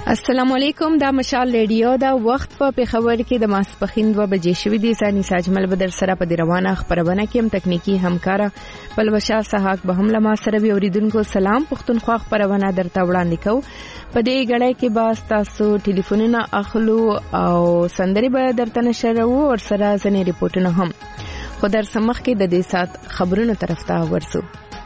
السلام علیکم. دا مشال ریډیو دا وخت په پیښور کې د ماسپخین 2 بجې شوې دي. ځاني ساجمل بدر سره په روانه خبرونه کې هم تکنیکی همکارا پلوشا سحاق به هم لما سره وی اوریدونکو سلام پښتونخوا خبرونه درته وړاندې کوو. په دې غړې کې با تاسو ټلیفونونه اخلو او سندري به درته نشرو او سره ځنې ریپورتونه هم. خو در سمخ کې د دې سات خبرونو طرف ته ورسو.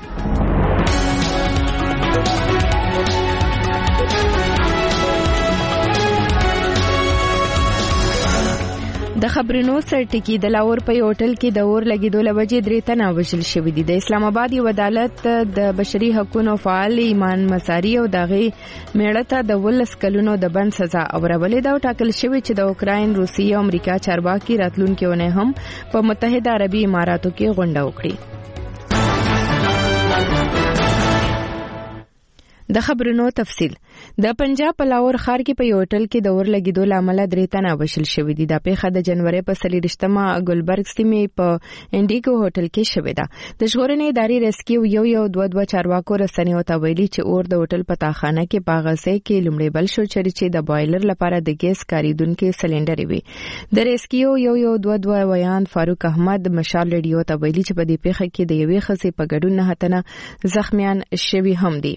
د خبرونو سرټکی د لاور په هوټل کې د اور لګیدو لوجې 3 تنه وژل شوې دي. د اسلام آباد یو عدالت د بشري حقوقو فعال ایمان مساری او دغه میړه ته د 12 کلونو د بند سزا اورولې دا ټاکل شوی چې د اوکراین، روسیې او امریکا چارواکي راتلونکو نه هم په متحده عربي اماراتو کې غونډه وکړي. د خبرونو تفصیل. د پنجاب په لاور ښار کې په هوټل کې د اور لګیدو لامل 3 تنه وژل شوې دي. د پیښه د جنوري په 23مه ګلبرګ سیمې په انډیګو هوټل کې شوې ده. د ژغورنې ادارې ریسکیو یو 2 چارواکو رسنیو ته ویلي چې اور د هوټل په تاخانه کې پاغسه کې لومړی بل شو چې د بایلر لپاره د ګیس کاریدونکو سلندر وي. د ریسکیو یو 2 ویان فاروق احمد مشال ریډیو ته ویلي چې په دې پیښه کې د یوې خزې په ګډون 9 تنه زخمیان شوي هم دي.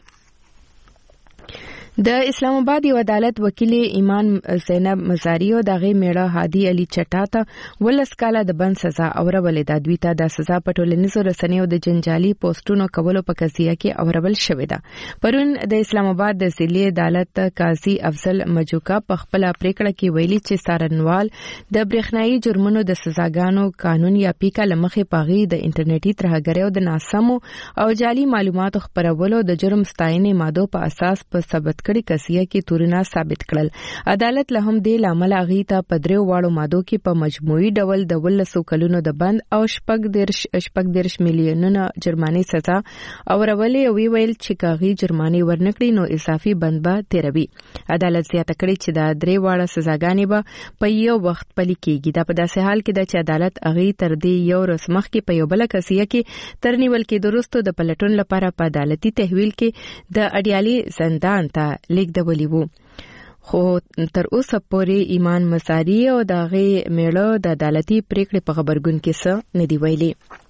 د اسلام آباد یو عدالت وکیل ایمان زینب مزاری او دغه میړه هادي علي چټا ته 12 کاله د بند سزا اورولې ده. دوی ته د سزا په ټولنیزو رسنیو د جنجالي پوسټونو کولو په قضیه کې اورول شوې ده. پرون د اسلام آباد د ضلعي عدالت قاضي افضل مجوکا په خپل پریکړه کې ویلي چې سارنوال د برېښنايي جرمونو د سزاګانو قانون یا پیکا لمخې پاغي د انټرنیټي ترهګرۍ او د ناسمو او جعلي معلوماتو خپرولو د جرم ستاینې ماده په اساس په ثبت کړي قضیه کې تورونه ثابت کړل. عدالت له هم دې لامل اغي ته په 3 واړو مادو کې په مجموعي ډول د 12 کلونو د بند او 14 میلیونونو جرمانه سزا اورولې او ویل چې کاغي جرمانه ورنکړي نو اضافي بند به تیروي. عدالت زیاته کړی چې دا 3 واړه سزاګانې به په یو وخت پلي کېږي. دا په داسې حال کې د چې عدالت اغي تر دې یو رسمخ کې په یو بل قضیه کې ترنیول کې درستو د پلټون لپاره په عدالتي تحویل کې د اډیالي زندان ته لیک د ولی وو. خو تر اوسه پورې ایمان مساری او دغه میړه د عدالتي پریکړې په خبرګون کې څه نه دی ویلي.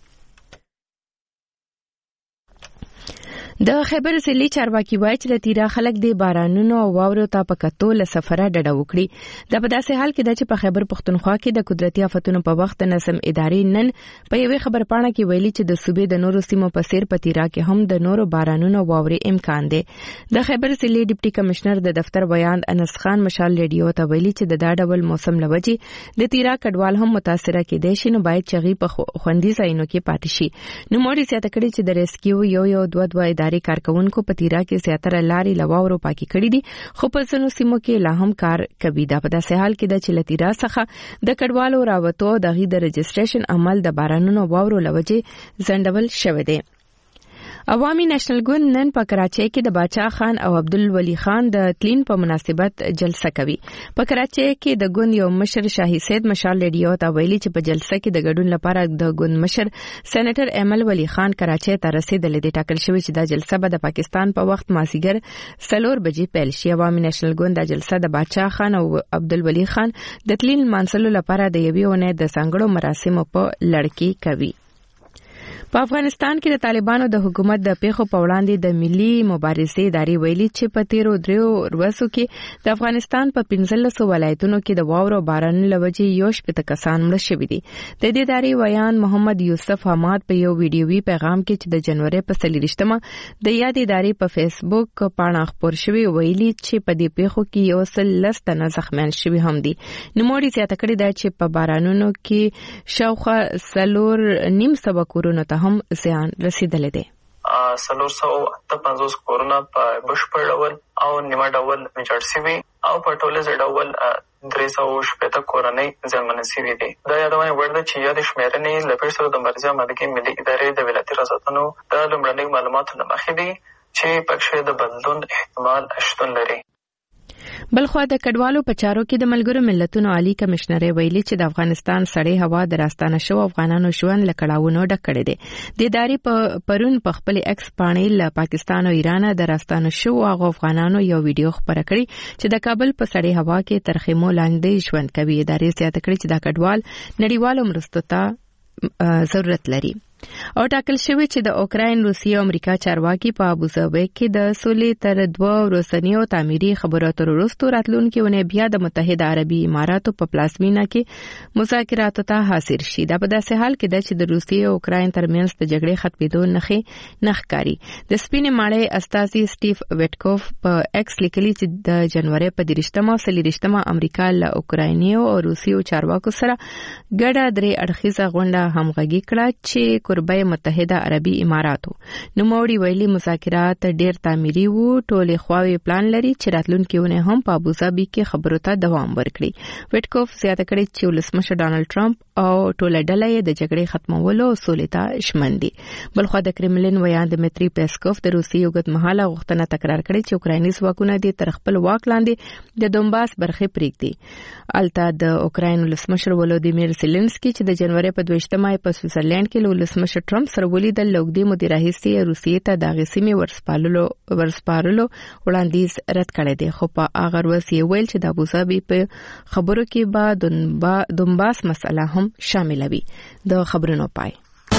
د خیبر ضلعي چارواکي وایي چې لتیرا خلک د بارانونو او واورو ته په کتو له سفره ډډه وکړي. د په داسې حال کې د چې په خیبر پښتونخوا کې د قدرتي آفتونو په وخت نظم ادارې نن په یوې خبرپاڼه کې ویلي چې د صوبې د نورو سیمو په څیر په تیرا کې هم د نورو بارانونو او واورې امکان دی. د خیبر ضلعي ډیپټي کمشنر د دفتر بیان انس خان مشال ریډیو ته ویلي چې د دا ډول موسم لوجې د تیرا کډوال هم متاثر کېدای شي نو باید چغي په خوندي ځایونو کې پاتې شي. نو موري زیاته کړي چې د ریسکیو یو 2 کارکونکو په تیرا کې زیاتره لارې لواورو پاکي کړې دي خو په ځینو سیمو کې لا هم کار کوي. دا په داسې حال کې د چلتیرا څخه د کډوالو راوتو د غي د رجسټریشن عمل د بارانونو واورو لوجې ځندول شوې ده. عوامي نېشنل ګوند نن په کراچۍ کې د باچا خان او عبدالولي خان د تلین په مناسبت جلسه کوي. په کراچۍ کې د ګوند یو مشر شاهي سید مشال ریډیو ته ویلي چې په جلسه کې د ګډون لپاره د ګوند مشر سېنیټر ایمل ولی خان کراچۍ ته رسیدلې. د ټاکل شوی چې دا جلسه به د پاکستان په وخت مازیګر 4 بجې پیل شي. عوامي نېشنل ګوند د جلسه د باچا خان او عبدالولي خان د تلین مانسلو لپاره د یوې ونې د څنګړو مراسمو په لړ کې کوي. په افغانستان کې د طالبانو د حکومت د پیښو په وړاندې د ملي مبارزې ادارې ویلي چې په 13 ورځو کې د افغانستان په 15 ولایتونو کې د واورو باران لوجې 18 کسان مړ شوي دي. د دې ادارې ویان محمد یوسف حماد په یو ویډیوي پیغام کې چې د جنوري په 23مه د یاد ادارې په فیسبوک پاڼه خپور شوی ویلي چې په دې پیښو کې 110 تنه زخمیان شوي هم دي. نوموړي زیاته کړې ده چې په بارانونو کې شاوخوا 4.5 کورونو ته هم زیان رسیدلې ده. 450 کورونه په بشپړ ډول او نیمه ډول ویجاړ شوي او په ټولیز ډول 360 کورنۍ زیانمن شوي دي. دا یادونه وړ ده چې یاد شمیرنې له پیښو سره د مرکزي امنیتي ملي ادارې د ولایتي ریاستونو د لومړنیو معلوماتو له مخې دي چې پکې د بدلون احتمال شتون لري. بلخو د کډوالو په چارو کې د ملګرو ملتونو عالی کمشنر ویلي چې د افغانستان سړې هوا د راستانه شو افغانانو ژوند لکړاوونو ډک کړي دي. د ادارې په پرون په خپل ایکس باندې له پاکستان او ایران د راستانه شو هغه افغانانو یو ویډیو خبره کړي چې د کابل په سړې هوا کې تر خیمو لاندې ژوند کوي. ادارې زیاته کړي چې دا کډوال نړیوالو مرستو ته ضرورت لري. او ټاکل شوی چې د اوکراین، روسیې او امریکا چارواکي په ابوظبي کې د سولې تر 2 ورځنیو تعمیري خبرو اترو وروسته راتلونکي ونې بیا د متحده عربي اماراتو په پلازمینه کې مذاکراتو ته حاضر شي. دا په داسې حال کې ده چې د روسیې او اوکراین ترمنځ د جګړې ختمېدو نه ښکاري. د سپینې ماړۍ استازي سټیف ویټکوف په ایکس لیکلي چې د جنوري په 30 او 30 امریکا له اوکراینیو او روسیو چارواکو سره ګډه 3 اړخیزه غونډه همغږي کړه چې قربای متحده عربي اماراتو. نو موري ویلي مذاکرات ډیر تعمیري وو. ټولې خواوې پلان لري چې راتلونکي ونه هم په ابوظبي کې خبرو ته دوام ورکړي. ویټکوف زیاته کړي چې ولسمشر ډانلډ ټرمپ او ټوله ډله یې د جګړې ختمولو او سولې ته ژمن دي. بلخو د کرملین ویان دمیتری پیسکوف د روسیې اوږدمهاله غوښتنه تکرار کړې چې اوکرایني ځواکونه دې تر خپل واک لاندې د دومباس برخې پرېږدي. الته د اوکراین ولسمشر ولودیمیر زيلنسکي چې د جنوري په 22 په سویټزرلند کې ولسمشر ټرمپ سره ولیدل لوګدي مدیر راهستي روسیې ته د غسیمې ورسپارلو وړاندیز رد کړی دی. خو په هغه ورځ یې ویل چې د ابوظبي په خبرو کې به دومباس مسله هم شامل وي. د خبرونو پای.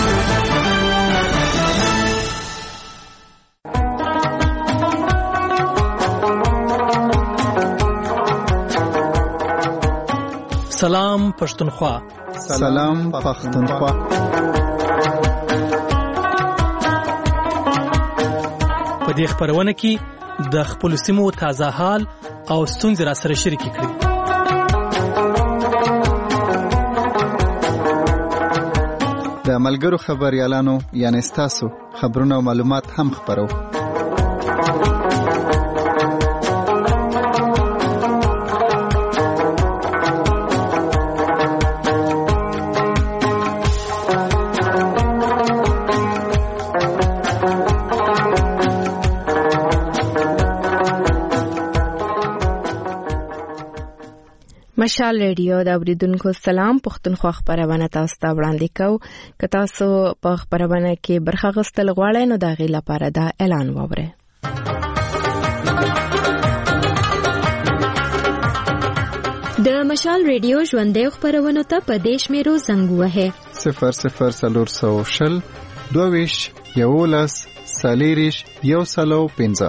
سلام پښتونخوا. سلام پښتونخوا. په دې خبرونه کې د خپل سیمو تازه حال او ستونزې را سره شریک کړئ. د ملګرو خبريالانو یعنی تاسو خبرونه او معلومات هم خبرو. مشال ریډیو د اوریدونکو سلام پښتونخوا خبرونه تاسو ته وړاندې کوو. که تاسو په خبرونه کې برخه غوښتل غواړئ نو دا غي لپاره دا اعلان ووره. د مشال ریډیو ژوندې خبرونه ته په دیش میرو زنګ وهه 00420 22 11 سالیریش یو سلو 15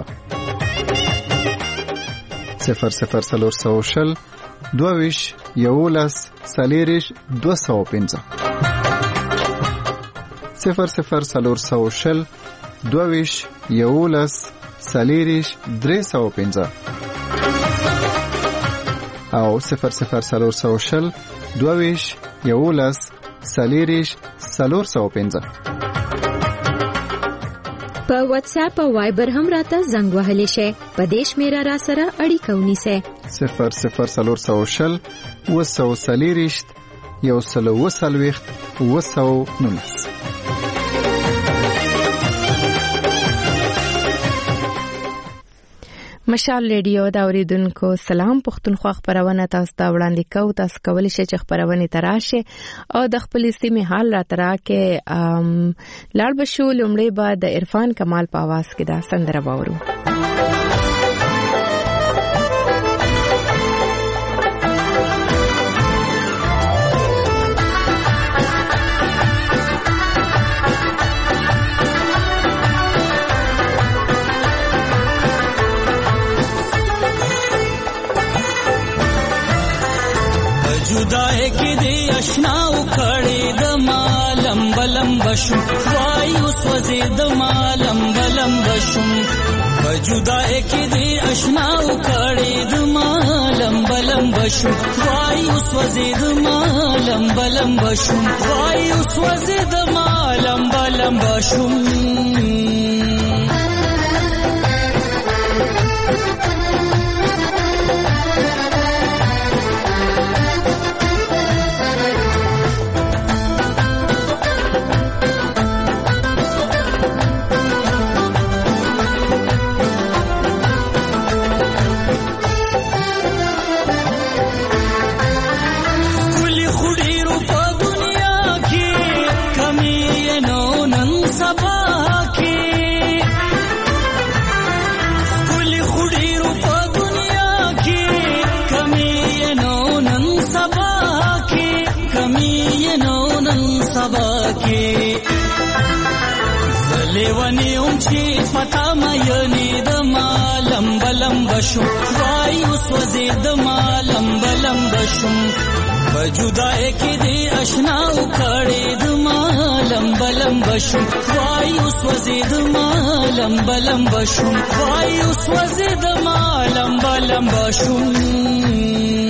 00420 22 11 سالیریش 215 00420 22 11 سالیریش 315 او 00420 22 11 سالیریش 415. په واتس اپ او وایبر هم راته زنګ وهلی شي. په دیش میرا را سره اړیکه ونیسه 00420 وسو سالیریش یو سلو وسلويخت وسو نونس. مشال ریډیو دا اوریدونکو سلام پښتونخوا خبرونه تاسو ته وړاندې کوو. تاسو کولی شئ چې خبرونه تراشه او د خپل سیمې حال را تراکه لاړ بشو. لومړی به د عرفان کمال په आवाज کې دا سندره باورو. जुदाई की दे अशनाओ खड़े द मालम बलम बशुम वायु स्वजे द मालम बलम बशुम जुदाई की दे अशनाओ खड़े द मालम बलम बशुम वायु स्वजे द मालम बलम बशुम वायु स्वजे द मालम बलम बशुम چې پتا مې د مالم بلم بشم وای وسوځي د مالم بلم بشم وجودای کې دې آشنا وکړې د مالم بلم بشم وای وسوځي د مالم بلم بشم وای وسوځي د مالم بلم بشم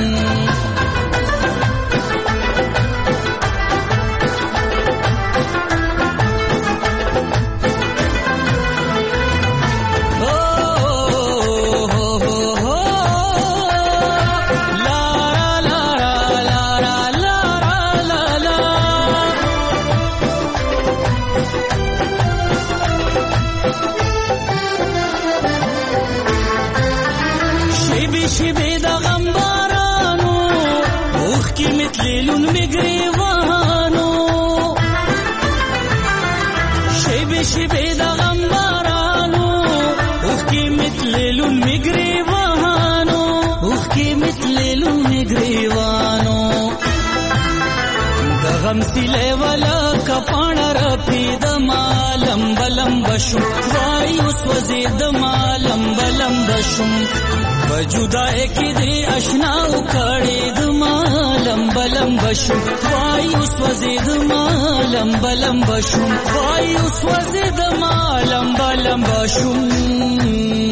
غم سیلے والا کپانا رپی د مالم بلم بشم وای وسوځي د مالم بلم بشم وجودای کې دې آشنا وکړې د مالم بلم بشم وای وسوځي د مالم بلم بشم وای وسوځي د مالم بلم بشم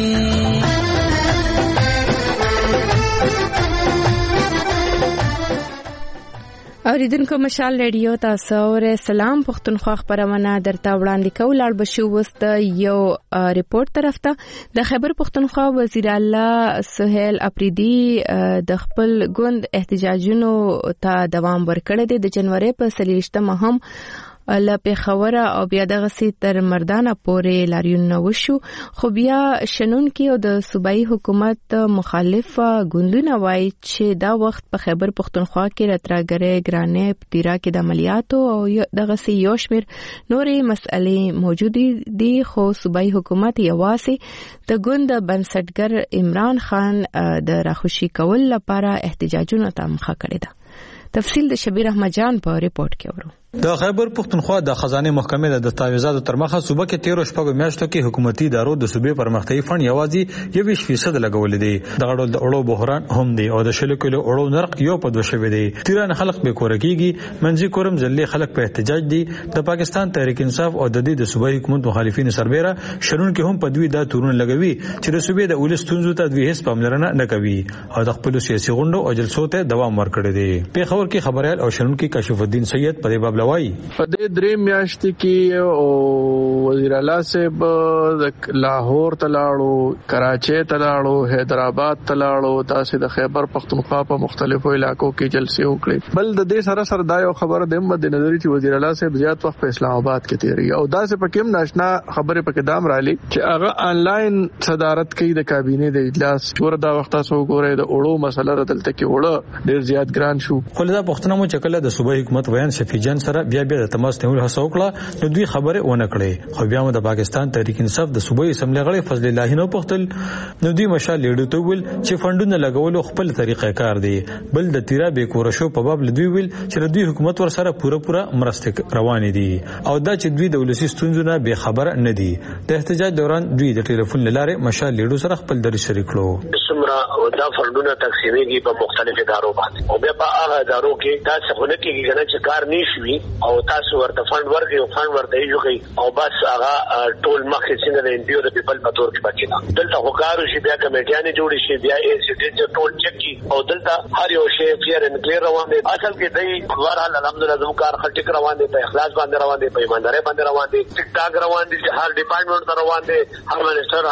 اوریدونکو مشال ریډیو تاسو ور سلام پښتونخوا خبرونه درته وړاندې کول اړ بشو وست یو ریپورت طرف ته د خیبر پښتونخوا وزیر اعلی سہیل اپریدي د خپل ګوند احتجاجونو ته دوام ورکړی دی د جنوري په 23 هم له پیښور او بیا دغه سي تر مردانه پورې لاریون وشو خو بیا شنن کې او د صوبایي حکومت مخالف ګوندونه وایي چې دا وخت په خیبر پښتونخوا کې راتراګره ګرانې پتیرا کې د عملیاتو او دغه سي یو شمیر نورې مسئلې موجود دي خو صوبایي حکومت یوازې د ګوند بنسټګر عمران خان د راخوشي کول لپاره احتجاجونو ته مخه کړی ده تفصیل د شبیر احمد جان په ریپورت کې ورو د خیبر پښتونخوا د خزانه محکمې د تاویزاتو تر مخه صوبه کې 13 شپږ میاشتو کې حکومتي ادارو د صوبې پرمختیايي فند یوازې 20% لګولې دي دغه ډول د اړو بحران هم دي او د شلو کلو اړو نرخ یو په 2 شوي دي تیران خلک به کور کېږي منځي کورم ځلې خلک په احتجاج دي د پاکستان تحریک انصاف او د دې د صوبایي حکومت مخالفین سربېره شرون کې هم په دوی دا تورونه لګوي چې د صوبې د ولس تونزو ته دوی هیڅ پاملرنه نه کوي او د خپل سیاسي غونډو او جلسو ته دوام ورکړي دي په خبر کې خبريال او شرون کې کاشف الدین سید په باب لوي درې میاشتې کې او وزیر اعلی صاحب لاهور تلاړو کراچي تلاړو حیدرآباد تلاړو تاسو د خیبر پختونخوا په مختلفو علاقو کې جلسې وکړي بل د دې سره سره دا یو خبره د مد نظر چې وزیر اعلی صاحب زیات وخت په اسلام آباد کې تیری او دا څه پکې ناشنا خبره پکې دام رالي چې هغه انلاین صدارت کوي د کابینه د اجلاس وردا وخت تاسو ګورئ د اړو مسله دلته کې وړه ډیر زیات ګران شو خو دا پښتنه مو چکله د صوبایي حکومت ویان شفیع جان سره بیا د تماس نیول هڅه وکړه نو دوی خبره ونه کړې خو بیا د پاکستان تحریک انصاف د صوبایي اسمبلی غړي فضل الله نو پختل نو دوی مشال لیډو ته ویل چې فندونه لګول خپل طریقې کار دی بل د تیرا به کور شو په باب دوی ویل چې دوی حکومت ور سره پوره مرسته روان دي او دا چې دوی د ولسی ستونزونه به خبر نه دي د احتجاج دوران دوی د ټلیفون لاره مشال لیډو سره خپل درې شریک کړو سمرا دا فندونه تقسیمېږي په مختلفو ادارو باندې او بیا په هغه ادارو کې دا څه نه کېږي چې کار نشوي او تاسو ورته فند ورکړي او فند ورته یوږي او بس هغه ټول مخکې څنګه د انډیو د پیپل په تور کې بچینا دلته هوکارو شي بیا کمیټیانه جوړي شي بیا انسټیټیوټ ټول چک کی او دلته هر یو شی فیر ان کلیر روان دي اصل کې دای خبر الحمدلله زموږ کار خټک روان دي په اخلاص باندې روان دي په ایمانداري باندې روان دي ټیک ټاک روان دي هر ډپارټمنټ ته روان دي هر منسټر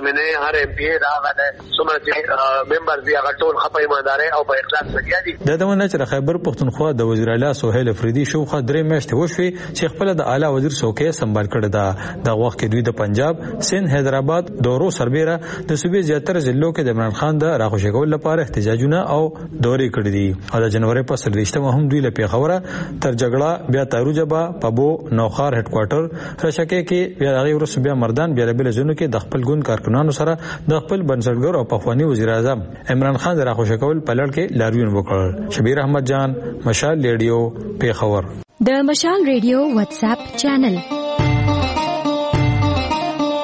هر ایم پی راغله سمره ممبر دی هغه ټول خپه ایمانداري او په اخلاص لګیا دي د دمنه چې خیبر پښتونخوا د وزیر اعلی سہیل اپریدي شوخه درې میاشتې وشوي چې خپل د اعلی وزیر څوکۍ سمبال کړی دا د وخت کې دوی د پنجاب سند حیدرآباد دورو سربېره د صوبې زیاتره ضلعو کې د عمران خان د راخوشي کول لپاره احتجاجونه او دورې کړې دي او د جنوري په 23 هم دوی له پیښوره تر جګړه بیا تاروجبا پبو نوخار هډ کوارټر رشکه کې بیا هغه ورس بیا مردان بیا بل ځنو کې د خپل ګوند کارکونانو سره د خپل بنسټګر او پخوانی وزیر اعظم عمران خان د راخوشي کول په لړ کې لاریون وکړ شبیر احمد جان مشال ریډیو پیښور د مشال ریډیو واتس اپ چینل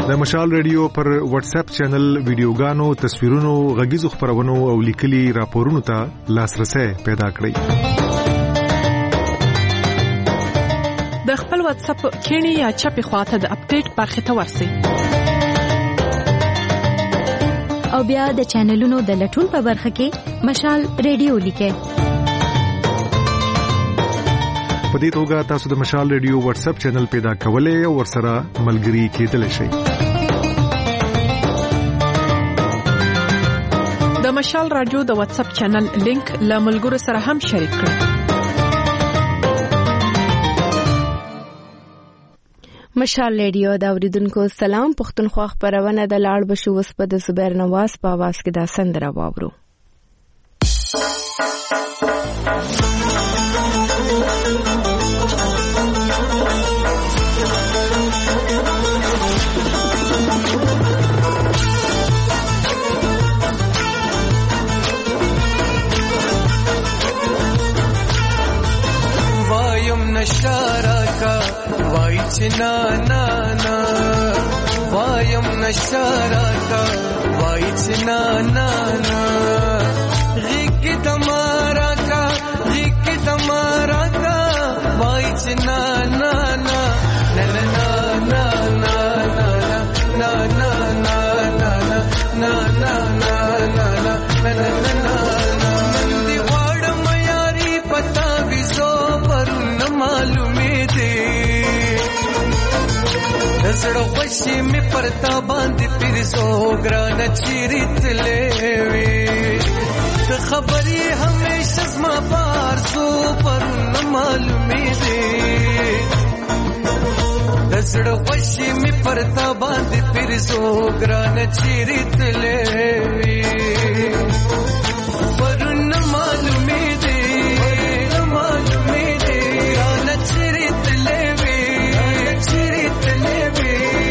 د مشال ریډیو پر واتس اپ چینل ویډیوګانو، تصویرونو، غږیزو خبرونو او لیکلي راپورونو ته لاسرسي پیدا کړئ. د خپل واتس اپ کینی یا چپی خواته د اپډیټ برخه ته ورسئ. او بیا د چینلونو د لټون په برخه کې مشال ریډیو لیکئ. په دې توګه تاسو د مشال ریډیو واتس اپ چینل پیدا کولای او ورسره ملګري کېدلی شئ. د مشال رادیو د واتس اپ چینل لینک له ملګرو سره هم شریک کړئ. مشال ریډیو دا اوریدونکو سلام. پښتونخوا خبرونه د لاړ بشو وس په د زبیر نواز په आवाज کې دا سندره واورو. नशारा का वाइच ना ना ना वायम नशारा का वाइच ना ना ना गिक तमारा का वाइच ना ना ना ना ना ना ना ना ना ना ना ना ना ना ना زړه خوشي می پرتا باندې پیرزو ګران چیرت لوي د خبري همیشه زما بار سو پر نه معلومې دي زړه خوشي می پرتا باندې پیرزو ګران چیرت لوي پر نه معلومې دي ګران چیرت لوي چیرت لوي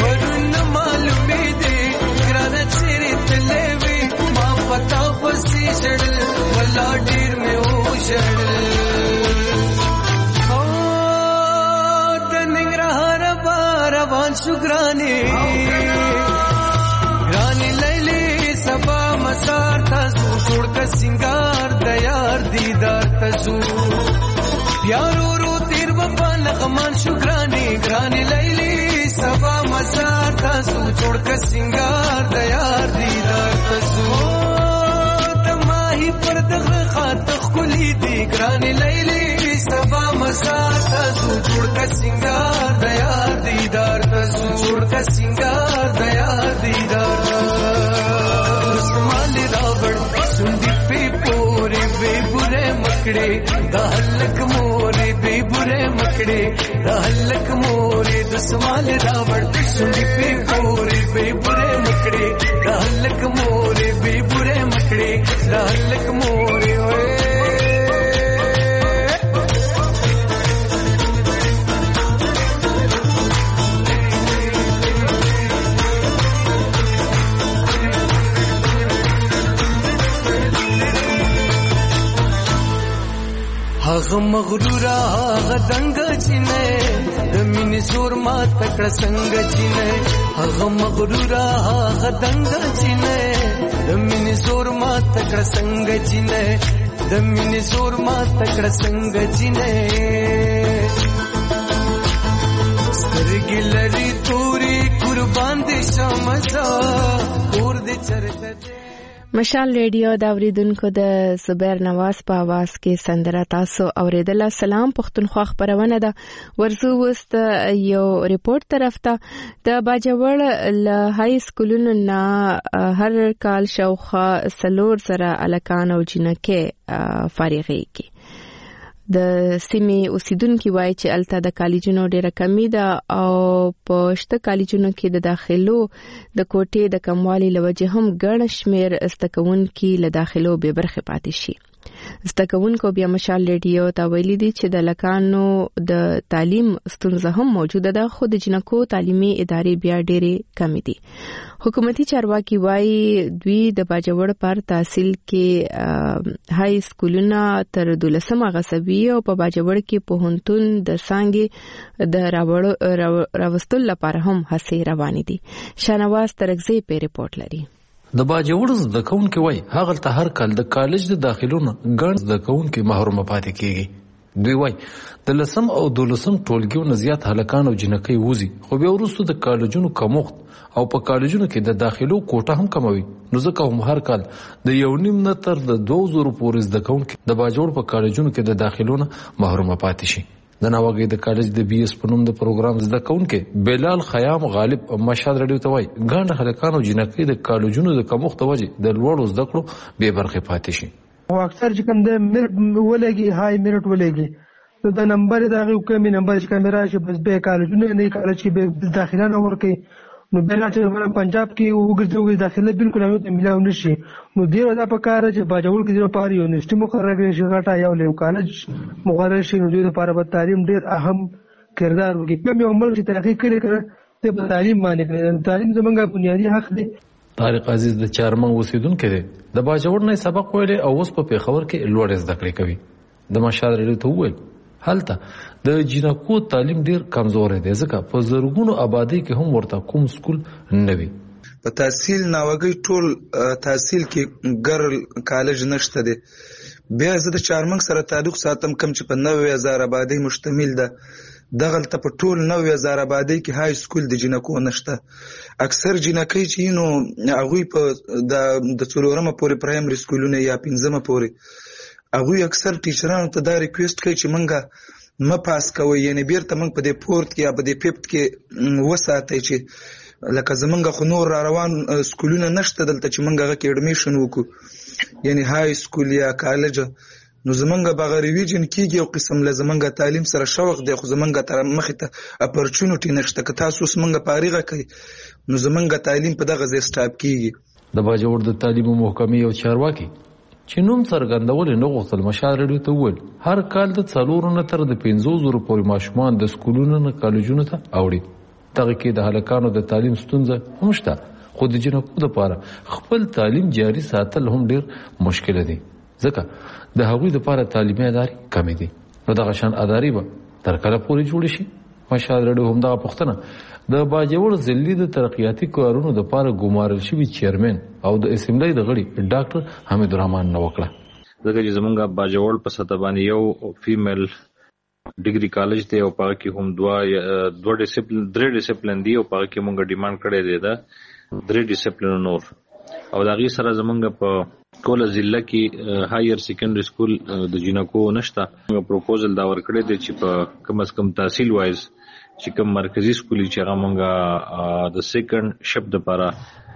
ولا ډیر مې وژړل او د ننګرهار روان شو ګراني لیلی سبا مسار تاسو جوړ ک سنگار د یار دیدار تاسو پیارو رو تیر وفا نغمان شو ګراني لیلی سبا مسار تاسو جوړ ک سنگار د یار دیدار تاسو پر دغه خاطر خلی دی ګران لیلی سبا مسار تاسو جوړ ک سنگار د یار دیدار تاسو جوړ ک سنگار د یار دیدار اسمال راوړ سندې په پورې به بره مکړې د هلک مورې به بره مکړې د هلک مورې د اسمال راوړ سندې په پورې به بره مکړې د هلک مورې به بره مکړې د هلک مورې هغه مغرور هغه دنګ چینه د مینې زور ما تکړه څنګه چینه هغه مغرور هغه دنګ چینه د مینې زور ما تکړه څنګه چینه د مینې زور ما تکړه څنګه چینه سترګې لري توري قربان دي شمزا اور دې چرته مشال ریډیو دا اوریدونکو د زبیر نواز په आवाज کې سندره تاسو اوریدل. سلام پښتونخوا خبرونه ده ورزو وست یو ریپورت طرف ته د باجوړ له های سکولونو نه هر کال شاوخوا سلور سره الکان او جنکه فارغي کی د سیمې اوسیدونکو وایي چې الته د کالجونو ډېره کمی ده او په شته کالجونو کې د داخلو د کوټې د کموالي لوجه هم ګڼ شمیر استکونکو له داخلو به برخه پاتې شي. زده‌کوونکو بیا مشال ریډیو ته ویلي دي چې د لکانو د تعلیم ستونزه هم موجوده ده، خو د جنکو تعلیمي ادارې بیا ډېرې کمې دي. حکومتي چارواکي وایي دوی د باجوړ پر تحصیل کې های سکولونه تر 12 غصبي او په باجوړ کې پوهنتون د څنګه د راوستل لپاره هم هڅې روانې دي. شانواز ترغزي په ریپورت لري. د باجوړ زده کوونکي وای هغه ته هر کال د کالج د داخلونو ګڼ زده کوونکي محروم پاتې کیږي. دوی وای د 10 او 12 ټولګیو زیات هلکان او جنکۍ وځي، خو بیا وروسته د کالجونو کمښت او په کالجونو کې د داخلو کوټه هم کموي. نو ځکه هم هر کال د 1.5 نه تر د 2000 پورې زده کوونکي د باجوړ په کالجونو کې د داخلونو محروم پاتې شي. د ناوګي د کالج د بي اس په نوم د پروګرام زده کوونکي بلال خیام غالب مشهد رادیو ته وای ګڼ هلکان او جنکۍ د کالجونو د کمښت وجې د لوړو زده کړو بې برخې پاتې شي. او اکثر چې کوم د ولګي هاي میرټ ولګي نو د نمبر دغه کمی نمبر چې کیمرا شي بس به کالجونه نه کالج کې به داخله نه ورکي. نو بل چې پنجاب کې وګرځي داخله بالکل نه ملاو نشي. نو دی دا په کار چې باجوړ کې د پاره یونیورسيټي مقرره کړي شي غټه یو لیو کالج مقرره شي. نو دوی لپاره په تعلیم ډیر اهم کردار وکړي. کوم یو عمل چې تحقیق کړي ته په تعلیم باندې کړي. تعلیم زمونږه بنیادی حق دی. طارق عزیز د چارمن اوسیدونکو دی، د باجوړ نه سبق ویلي او اوس په پیښور کې لوړ زده کړې کوي. د مشال ریډیو ته وویل هلته د جنکو تعلیم ډیر کمزور دی، ځکه په زرګونو آبادی کې هم ورته کوم سکول نه وي. په تحصیل ناوګي ټول تحصیل کې ګرل کالج نشته دی. بیا زه د چارمنګ سره تعلق ساتم کوم چې په 90,000 آبادی مشتمل ده. دغلته په ټول 90,000 آبادی کې های سکول د جنکو نشته. اکثر جنکۍ چې نو هغوی په د څلورمه پورې پرایمري سکولونه یا 5مه پورې هغوی اکثر ټیچرانو ته دا ریکویسټ کوي چې منګه ما پاس کوي، یعنی بیرته منګ په دې پورت کې یا په دې پیپت کې وساتئ چې لکه زمونږ خو نور را روان سکولونه نشته دلته چې منګ هغه کې اډمیشن وکړو، یعنی های سکول یا کالج. نو زمونږ بغیر ریویژن کیږي او قسم له زمونږ تعلیم سره شوق دی، خو زمونږ تر مخې ته اپورچونټی نشته. که تاسو اوس منګ پاریغه کوي نو زمونږ تعلیم په دغه ځای سټاپ کیږي. د باجوړ د تعلیم محکمې او چارواکي چې نوم څرګندول نه غوښتل مشال ریډیو ته وویل هر کال د 4 نه تر د 500 پورې ماشومان د سکولونو نه کالجونو ته اوړي. دغه کې د هلکانو د تعلیم ستونزه هم شته، خو د جنکو لپاره خپل تعلیم جاري ساتل هم ډیر مشکل دي، ځکه د هغوی لپاره تعلیمي ادارې کمې دي. نو دغه شان ادارې به تر کله پورې جوړ شي؟ مشال ریډیو هم دغه پوښتنه د باجوړ ضلعي د ترقیاتي کارونو د لپاره ګمارل شوي چیرمن او د اسمبلی د غړي ډاکټر حمید الرحمن نو وکړه. ځکه چې زمونږ باجوړ په سطح باندې یو فیمیل ډیګري کالج دی او په کې هم درې ډیسپلین دی او په کې مونږ ډیماند کړی دی دا 3 ډیسپلین نور. او دا غي سره زمونږ په کوله ضلع کې هایر سیکنډري سکول د جنکو نشته. موږ پروپوزل دا ورکړی دی چې په کم از کم تحصیل وایز چې کوم مرکزی سکولي چې هغه مونږه د سیکنډ شپ د لپاره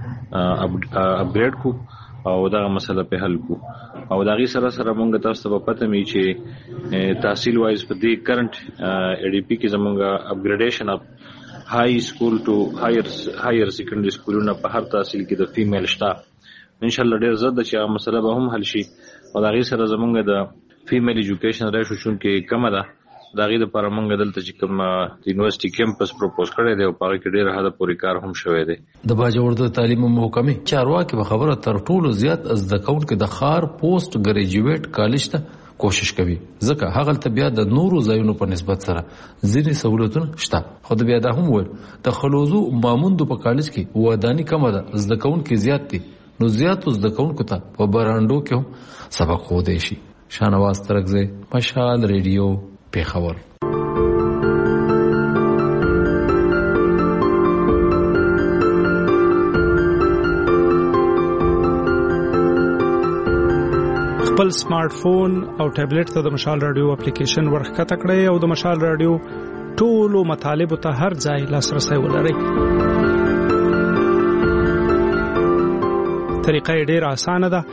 اپګریډ کو او دا مسله په حل کو. او دا غي سره مونږ تاسو ته پته می چې تحصیل وایز په دې کرنٹ ای ډی پی کې زمونږه اپګریډیشن اپ های سکول ټو هایر سیکنډري سکولونه په هر تحصیل کې د فیمیل شته. ان شاء الله ډیر زړه چې هغه مسله به هم حل شي. او دا غي سره زمونږ د فیمیل ایجوکیشن ریشو شون کې کم ده. دا غي د لپاره مونږ دلته چې کوم یونیورسيټي کیمپس پروپوز کړی دی او په کې ډیر حدا پورې کار هم شوی دی. د باجوړ د تعلیم محکمې چارواکي په خبره تر ټولو زیات زده کوونکي د خار پوسټ ګریجویټ کالج ته کوشش کوي، ځکه هغه ته بیا د نورو ځایونو په نسبت سره ځینې سہولتونه شته. خو بیا دا هم وایي د خلوزو ماموندو په کالج کې ودانی کم ده، زده کوونکي زیات دي، نو زیاتو زده کوونکو ته په براندو کې هم سبق خودي شي. شانواز ترغزي، مشال ریډیو، پیښور. خپل سمارټ فون او ټابلیټ ته د مشال رادیو اپلیکیشن ورخکته کړئ او د مشال رادیو ټولو مطالب ته هر ځای لاسرسي ولرئ. طریقه ډېر اسانه ده.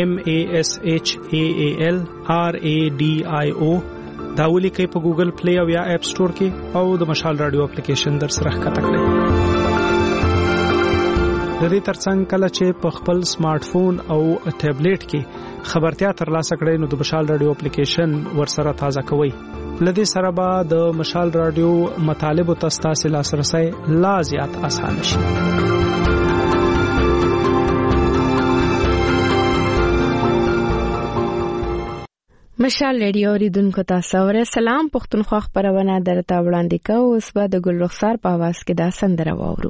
MASHAALRADIO دا ولیکئ په ګوګل پلی او یا اپ سٹور کې او د مشال رادیو اپلیکیشن در سره ښکته کړئ. د دې ترڅنګ کله چې په خپل سمارټ فون او ټابلیټ کې خبرتیا ترلاسه کړئ نو د مشال رادیو اپلیکیشن ورسره تازه کوئ. لدې سره به د مشال رادیو مطالب تاسو لاسرسي لا زیات آسان شي. مشال ریډیو اوریدونکو ته سلام. پښتونخوا خبرونه درته وړاندې کوو. اوس به د ګل رخسار په आवाज کې دا سندره واورو.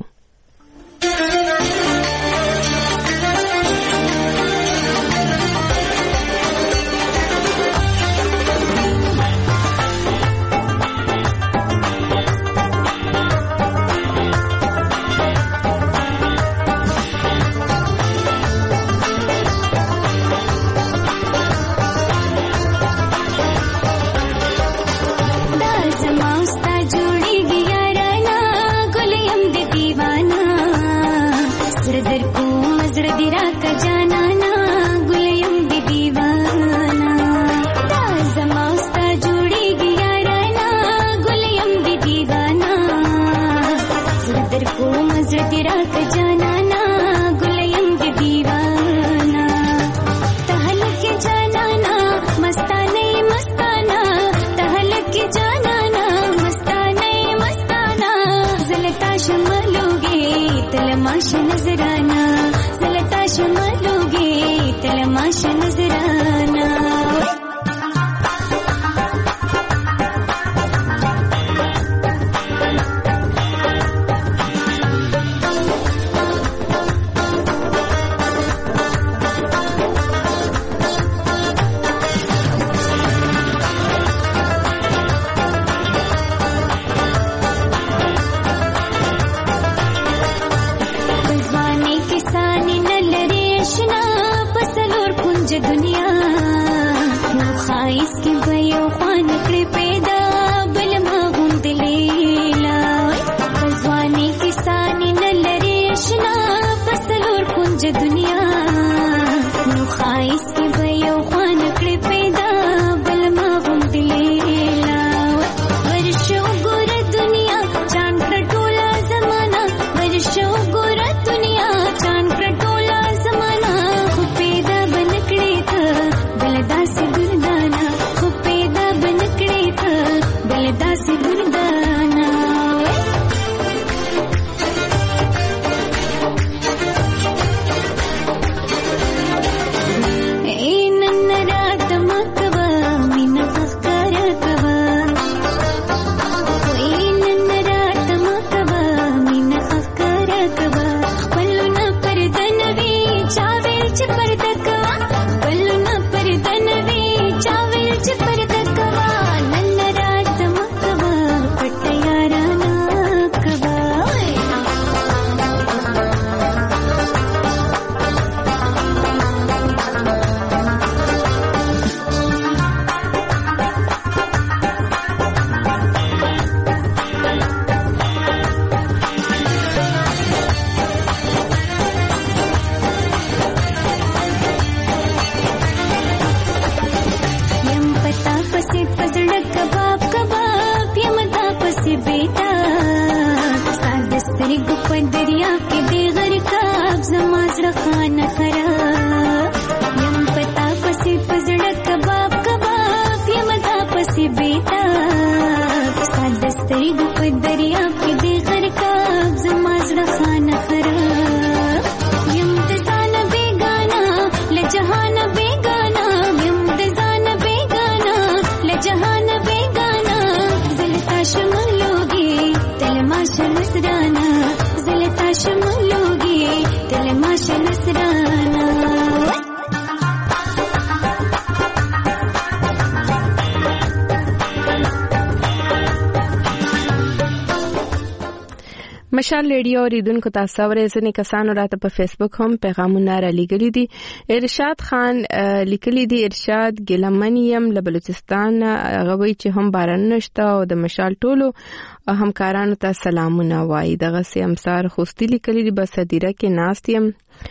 مشال ریډیو اوریدونکو تاسو ورسره کسانو راته په فیسبوک هم پیغامونه را لګلي دي. ارشاد خان لیکلي دي ارشاد ګلمنیم له بلوچستان غوي چې هم باران نشته او د مشال ټولو همکارانو ته سلامونه وایي. دغه سمسار خوستي لیکلي دي بس دیره کې ناستیم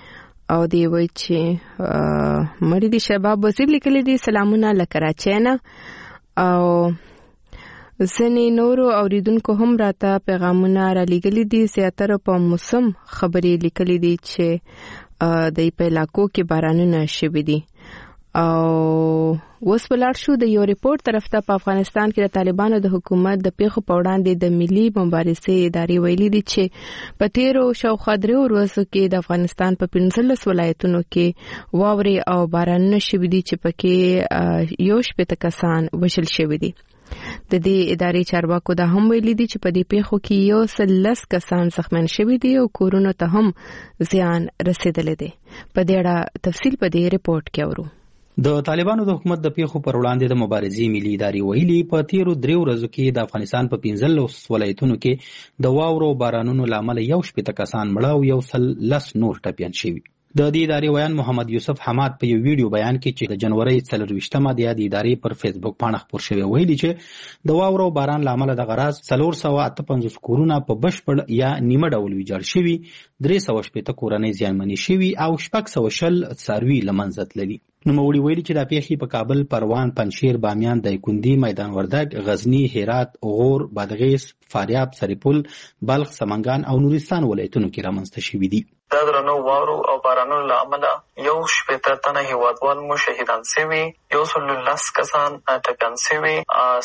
او دی وای چې مړی دي شباب وزیر لیکلي دي سلامونه لکراچینه او ځینې نورو اوریدونکو هم راته پیغامونه را لېږلي دي. زیاتره په موسم خبرې لیکلي دي چې د په علاقو کې بارانونه شوي دي. او اوس ولاړ شو د یو ریپورت طرف ته. په افغانستان کې د طالبانو د حکومت د پیښو په وړاندې د ملي مبارزې ادارې ویلي دي چې په تیرو شاوخوا 3 ورځو کې د افغانستان په 15 ولایتونو کې واورې او بارانونه شوي دي چې پکې 180 کسان وژل شوي دي. د دې ادارې چارواکو دا هم ویلي دي چې په دې پیښو کې 110 کسان زخمیان شوي دي او کورونو ته هم زیان رسیدلی دی. په دې اړه تفصیل په دې ریپورت کې اورو. د طالبانو د حکومت د پیښو پر وړاندې د مبارزې ملي ادارې ویلي په تیرو 3 ورځو کې د افغانستان په 15 ولایتونو کې د واورو بارانونو لامل 180 کسان مړه او 110 نور ټپیان شوي. د دې ادارې ویان محمد یوسف حماد په یو ویډیو بیان کې چې د جنوري 24مه د ادارې پر فیسبوک باندې خبر شوی ویلي چې د واورو باران لامل د غراز 458 کورونه په بشپړ یا نیمه ډول ویجاړ شوي، 380 کورنۍ زیانمنې شوي او 620 څاروي له منځه تللي. نوموړي ویلي چې د پیښې په کابل، پروان، پنجشیر، بامیان، دایکندي، میدان وردګ، غزنی، هرات، غور، بادغیس، فاریاب، سرپل، بلخ، سمنګان او نورستان ولایتونو کې رامنځته شوي دي. دا درنو واورو او بارانونو له امله 180 تنه هیوادوال مو شهیدان شوي، 110 کسان ټپیان شوي،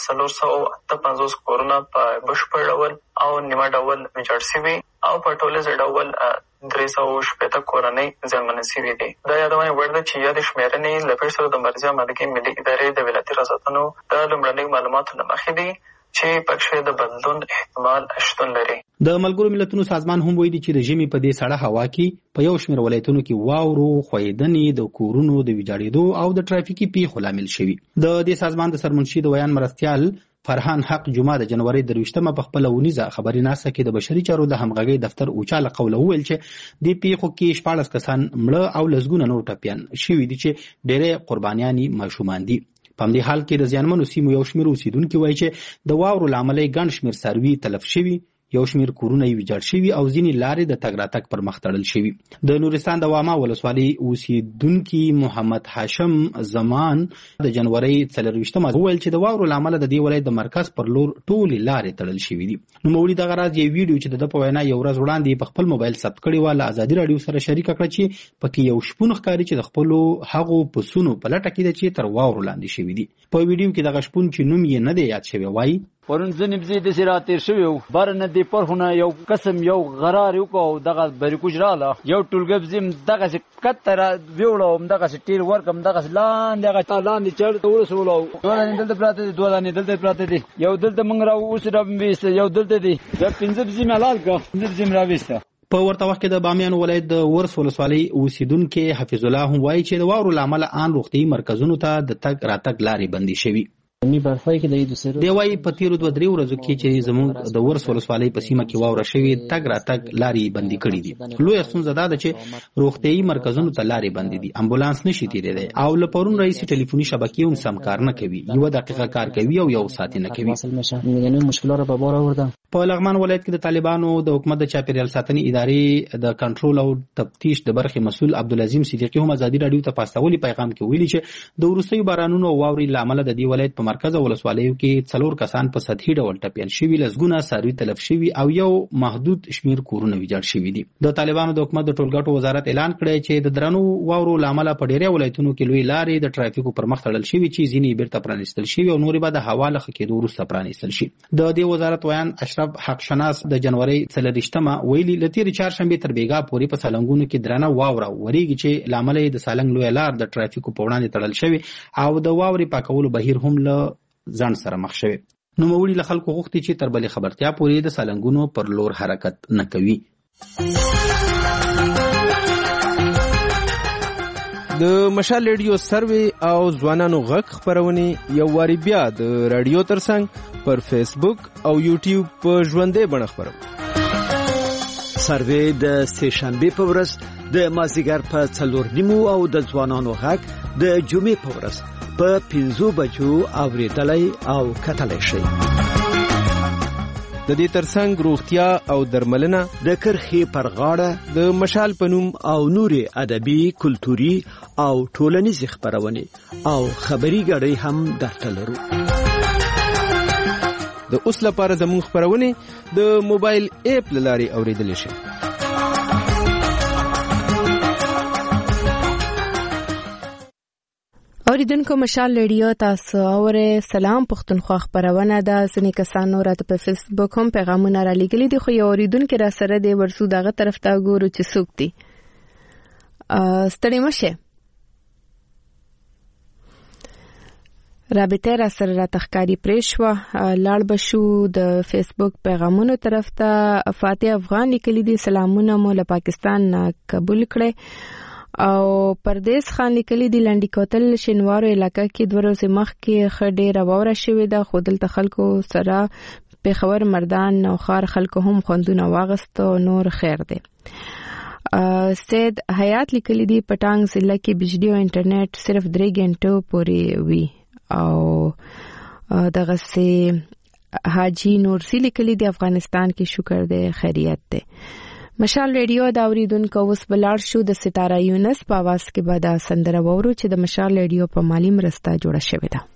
458 کورونه په بشپړ ډول او نیمه ډول ویجاړ شوي او په ټولیز ډول 380 کورنۍ زیانمنې شوي دي. دا یادونه وړ ده چې یادې شمېرنې له پیښو د مرکزي عملګي ملي ادارې د ولایتي ریاستونو د لومړنیو معلوماتو له مخې دي چې پکښې د بدلون احتمال شتون لري. د ملګرو ملتونو سازمان هم وایي چې د ژمي په دې سړه هوا کې په یو شمېر ولایتونو کې واورو خویدنې د کورونو د ویجاړېدو او د ټرافیکي پیښو لامل شوي. د دې سازمان د سرمنشي د ویان مرستیال فرحان حق جمعه د جنوري 23مه په خپل ونیزه خبري ناسه کې د بشري چارو د همغږي دفتر اوچاله قوله ویل چې د پیښو کې 14 کسان مړه او لسګونه نور ټپیان شوي دي چې ډېرې قربانياني ماشومان دي. په همدې حال کې د زیانمنو سیمو یو شمېر اوسیدونکو وایي چې د واورو لامل ګڼ شمېر څاروي تلف شوي، یو شمېر کورونه یې ویجاړ شوي او ځینې لارې د تګ راتګ پر مخ تړل شوي. د نورستان د واما ولسوالۍ اوسیدونکي محمد هاشم زمان د جنوري 24مه وویل چې د واورو لامل د دې ولایت د مرکز پر لور ټولې لارې تړل شوي دي. نوموړي دغه راز یو ویډیو چې د په وینا یو ورځ وړاندې په خپل موبایل ثبت کړی و له ازادي رادیو سره شریک کړ چې پکې یو شپون ښکاري چې د خپلو هغو پسونو په لټه کې دی چې تر واورو لاندې شوي دي. په ویډیو کې دغه شپون چې نوم یې نه دی یاد شوی وایي پرون ځنې بزې داسې راتېر شوي وو، باره نه دې پرخونه یو قسم یو غرار یې وکړو او دغه بریکوج راغله، یو ټولګه بزې دغسې کته را ویوړه او همدغسې ټیر ورکړم، دغسې لاندې هغه لاندې چړ ته ورسولو. 2 دانې دلته پراته دي، 2 دانې دلته پراته دي، یو دلته موږ اوس راویسته، یو دلته دي، بیا 15 بزې مې حلال کړه، 15 بزې مې راویسته. په ورته وخت کې د بامیان ولایت د ورس ولسوالۍ اوسیدونکي حفیظ الله هم وایي چې د واورو له امله ان روغتیايي مرکزونو ته د تګ راتګ لارې بندې شوي. دی وايي په تیرو 2-3 ورځو کې چې زموږ د ورس ولسوالۍ په سیمه کې واوره شوي، تګ راتګ لارې بندي کړي دي. لویه ستونزه دا ده چې روغتیايي مرکزونو ته لارې بندې دي، امبولانس نشي تېرېدی او له پرون راهیسې ټلیفوني شبکې هم سم کار نه کوي، 1 دقیقه کار کوي او 1 ساعت نه کوي. په لغمان ولایت کې د طالبانو د حکومت د چاپیریال ساتنې ادارې د کنټرول او تفتیش د برخې مسؤل عبدالعظیم صدیقي هم ازادي رادیو ته په استولي پیغام کې ویلي چې د وروستیو بارانونو او واورې له امله د دې ولایت په مرکز او ولسوالیو کې 4 کسان په سطحي ډول ټپیان شوي، لسګونه څاروي تلف شوي او یو محدود شمیر کورونه ویجاړ شوي دي. د طالبانو د حکومت د ټولګټو وزارت اعلان کړی چې د درنو واورو له امله په ډېرو ولایتونو کې لوی لارې د ټرافیکو پر مخ تړل شوي چې ځینې بیرته پرانیستل شوي او نورې به د هوا له ښه کېدو وروسته پرانیستل شي. د دې وزارت ویان اشرف حق شناس د جنوري 24مه ویلي له تیرې چهارشنبې تر بیګا پورې په سالنګونو کې درنه واوره وریږي چې لامل د سالنګ لوی لار د ټرافیکو په وړاندې تړل شوی او د واورې پاکولو بهیر هم له ځان سره مخ شوی. نوموړي له خلکو غوښتي چې تر بلې خبرتیا پورې د سالنګونو پر لور حرکت نه کوي. د مشال ریډیو سروي او ځوانانو غږ خبرونه یو واری بیا د رادیو ترڅنګ پر فیسبوک او یوټیوب په ژوندې بڼه خبرو. سروي د سه شنبه په ورځ د مازیګر په 4:30 او د ځوانانو غږ د جمعې په ورځ په 5 بجو اوریدلای او کتلای شي. د دې ترڅنګ روغتیا او درملنه د کرخې پر غاړه د مشال پنوم او نورې ادبي، کلتوري او ټولنیز خبرونه او خبري غړي هم درته لرو. د اوس لپاره زموږ خبرونه د موبایل اپ لاري اوریدل شي. اوریدونکو مشال ریډیو تاسو اوره سلام پښتونخوا خبرونه ده. ځینې کسانو راته په فیسبوک هم پیغامونه را لګلي دي، خو یو اوریدونکو را سره دی ورسو دغه طرف ته ګورو چې څوک دي. ستړي مشه رابطه را سره را تخکاری پریشوا لاړ بشو د فیسبوک پیغامونو طرف ته. فاتح افغان لیکلي دي سلامونه مو له پاکستان قبول کړئ. او پردیس خان لیکلي دي لنډی کوتل شینوارو علاقې کې 2 ورځې مخکې خډې راوړه شوې ده، خو دلته خلکو سره پیښور مردان او خار خلکو هم خوندونه واغستو، نور خیر دی. سید حیات لیکلي دي پټانګ ضلع کې بجلی او انټرنیټ صرف 3 غنټو پورې وي. او دغه سي حاجی نورسی لیکلي دي افغانستان کې شکر دی خیریت دی. مشال ریډیو دا اوریدونکو اوس بلار شو د ستاره یونس په आवाज کې بعد سندره وورو چې د مشال ریډیو په مالی مرسته جوړه شوې ده.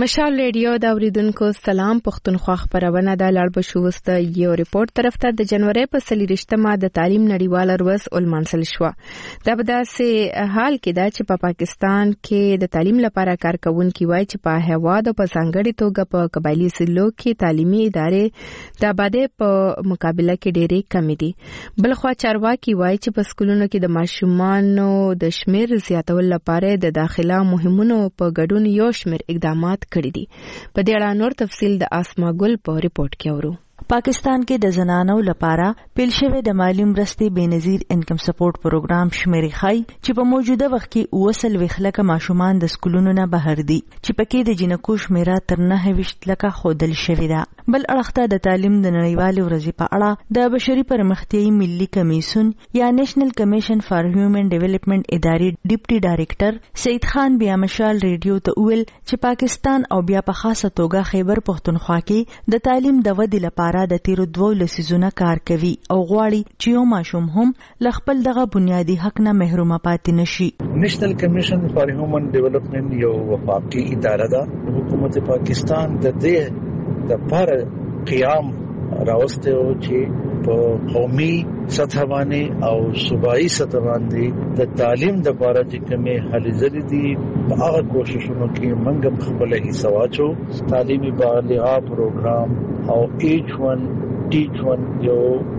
مشال ریډیو د اوریدونکو سلام پښتونخوا خبرونه د لاړ بشوسته یو ریپورت طرف ته د جنوري په 23مه د تعلیم نړیوال ورځ ولمانځل شو. دا په داسې حال کې دا چې په پاکستان کې د تعلیم لپاره کارکونکي وایي چې په هیواد او په ځانګړي توګه په قبایلی سیمو کې تعلیمي ادارې د آبادی په مقابله کې ډېرې کمې دي. بلخوا چارواکي وایي چې په سکولونو کې د ماشومانو د شمیر زیاتول لپاره د داخله مهمونو په ګډون یو شمیر اقدامات کړی دي. په دې اړه نور تفصیل د اسما ګل په ریپورت کې اورو. پاکستان کې د زنانو لپاره پیل شوی د مالی مرستې بېنظیر انکم سپورټ پروګرام شمیرې ښایي چې په موجوده وخت کې 29 لکه ماشومان د سکولونو نه بهر دي چې پکې د جنکو شمیره تر 29 لکه ښودل شوې ده. بل اړخته د تعلیم د نړیوالې ورځې په اړه د بشري پرمختیايي ملي کمیسیون یا نېشنل کمیشن فار هیومن ډیولپمنٹ ادارې ډیپټي ډایریکټر سید خان بیا مشال ریډیو ته ویل چې پاکستان او بیا په خاصه توګه خیبر پښتونخوا کې د تعلیم د ودې لپاره د تیرو 2 لسیزونه کار کوي او غواړي چې یو ماشوم هم ل خپل دغه بنیادی حق نه محروم پاتې نشي. نېشنل کمیشن فار هیومن ډیولپمنٹ یو وفاقي اداره ده. حکومت پاکستان د دې د پر قیام راوسته او چې په قومي سطح باندې او صوبایي سطح باندې د تعلیم د لپاره چې کومه هلې ځلې دي په هغه کوششونو کې موږ خپل حصہ واچو. تعلیمي بالغا پروګرام او H1 Teach1 یو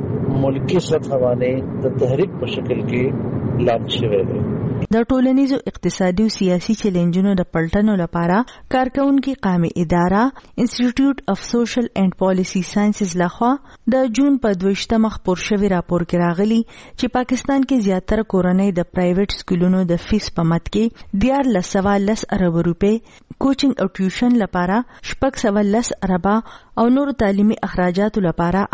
ملکی سطح باندې د تحریک په شکل کې لانچ شوی دی. د ټولنیزو اقتصادي او سیاسي چیلنجونو د پلټنو لپاره کارکونکو قومي اداره انسټیټیوټ اف سوشل اینڈ پالیسی ساينسز لخوا د جون په 22مه خبر شوی راپور کې راغلی چې پاکستان کې زیاتره کورنۍ د پرایویټ سکولونو د فیس په مت کې 1410 ارب روپے کوچینګ او ټیوشن لپاره 610 ارب او نور تعلیمي اخراجات لپاره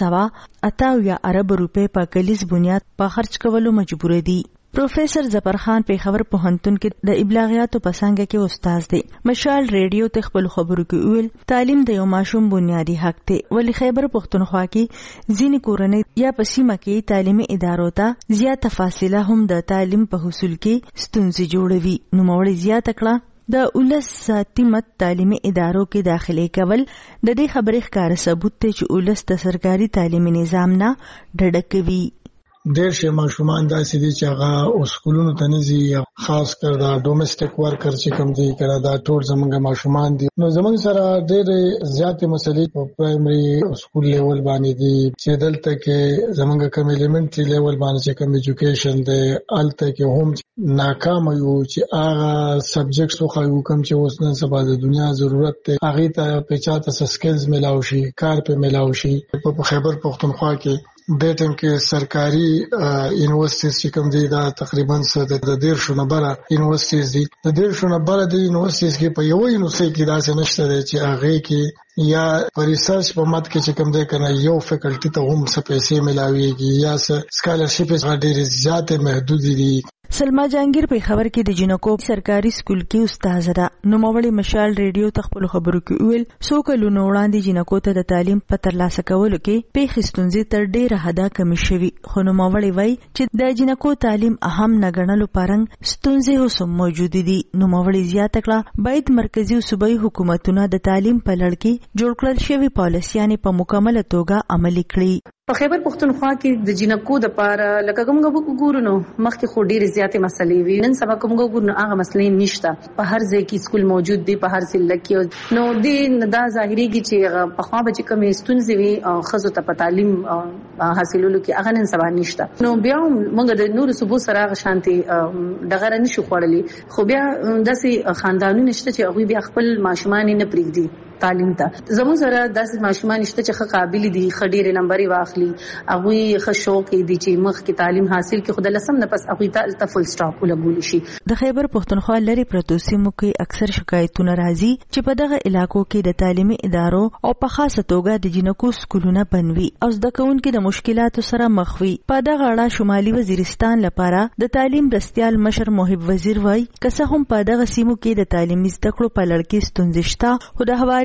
800 ارب روپے په کلیز بنیاد په خرج کولو مجبور دي. پروفیسر ظفر خان په خبر پوهنتون کې د ابلاغیاتو په څنګه کې استاد دی. مشال ریډیو ته خپل خبرو کې ویل تعلیم د یو ماشوم بنیادی حق دی. ولی خیبر پښتونخوا کې ځینې کورنۍ یا په سیمه کې تعلیمي ادارو ته زیاته فاصله هم د تعلیم په حصول کې ستونزې جوړوي. نو موړي زیاته کړه د اولس ساتمت تعلیمي ادارو کې داخلي کول د دې خبرې ښکار ثبوت ته چې اولس د سرکاري تعلیمي نظام نه ډډه کوي. ډېر شي ماشومان داسې دي چې هغه سکولونو ته نه ځي، خاص کر دا ډومېسټک ورکر چې کوم دي کړه دا ټول زمونږ ماشومان دي. نو زمونږ سره ډېر زیاتې مسلې په پرایمري سکول لیول باندې دي چې دلته کې زمونږ کوم ایلیمنټري لیول باندې چې کوم ایجوکیشن دی الته کې هم ناکام یو چې هغه سبجیکټس خو کوم چې اوس نن سبا د دنیا ضرورت دی هغه ته په چاته سکلز ملاوي شي، کار په ملاوي شي. په خیبر پښتونخوا کې د ټیم کې سرکاري یونیورسيټیز چې کوم دي دا تقریبا د 1.5 نمبر یونیورسيټیز دي. د 1.5 نمبر د یونیورسيټیز کې په یو یونیورسيټي کې داسې نشته چې هغه کې یا په ریسرچ په مات کې چې کوم دی کنه یو فیکلټي ته هم څه پیسې ملاويږي یا سکالرشپ ډېر زیات محدود دي. سلما جانگیر په خبر کې د جنکو سرکاري سکول کې استاد ده. نو موړي مشال ریډیو ته خپل خبرو کې ویل سو کلونو وړاندې جنکو ته د تعلیم په ترلاسه کولو کې په خستونځي تر ډیره حدا کمی شوی. خو نو موړي وای چې د جنکو تعلیم اهم نه ګڼلو پرنګ ستونزې هم موجود دي. نو موړي زیاته کړه باید مرکزی او صوبایي حکومتونه د تعلیم په لړ کې جوړ کړل شوی پالیسیانه په مکمل توګه عملي کړي. په خیبر پښتونخوا کې د جنکو د پاره لکه کومه وګورنو مخکې خو ډېر زیاتې مسلې وي. نن سبا کومه وګورنو هغه مسلې نشته. په هر ځای کې سکول موجود دی، په هر ضلع کې. نو دې دا ظاهري کې چې په خوا به چې کومې ستونزې وي او خزو ته په تعلیم حاصلولو کې هغه نن سبا نشته. نو بیا موږ د نور صوبو سره شانتي دغه نشو خوړلې. خو بیا داسې خاندانونه نشته چې هغه بیا خپل ماشومان نه پریږدي تعلیم ته. زموږ سره داسې ماشومان نشته چې ښه قابل دي، ښه ډېرې نمبرې واخلي، هغوی ښه شوق دي چې مخکې تعلیم حاصل کړي. خو د لسم نه پس هغوی ته فل سټاپ ولګول شي. د خیبر پښتونخوا لري پرتو سیمو کې اکثر شکایتونه راځي چې په دغه علاقو کې د تعلیمي ادارو او په خاصه توګه د جنکو سکولونه بنوي او زده کوونکو د مشکلاتو سره مخ وي. په دغه اړه شمالي وزیرستان لپاره د تعلیم رستيال مشر محب وزیر وای کسه هم په دغه سیمو کې د تعلیمي زده کړو په لړ کې ستونزې شته، خو د هواري